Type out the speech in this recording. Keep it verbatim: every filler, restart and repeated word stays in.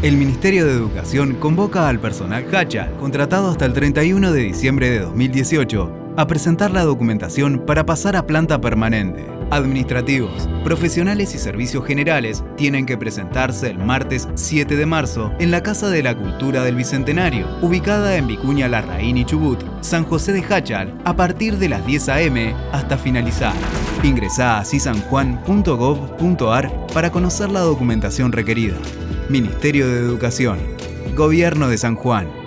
El Ministerio de Educación convoca al personal Hachal, contratado hasta el treinta y uno de diciembre de dos mil dieciocho, a presentar la documentación para pasar a planta permanente. Administrativos, profesionales y servicios generales tienen que presentarse el martes siete de marzo en la Casa de la Cultura del Bicentenario, ubicada en Vicuña Larraín y Chubut, San José de Hachal, a partir de las diez a eme hasta finalizar. Ingresá a cisanjuan punto gov punto ar para conocer la documentación requerida. Ministerio de Educación, Gobierno de San Juan.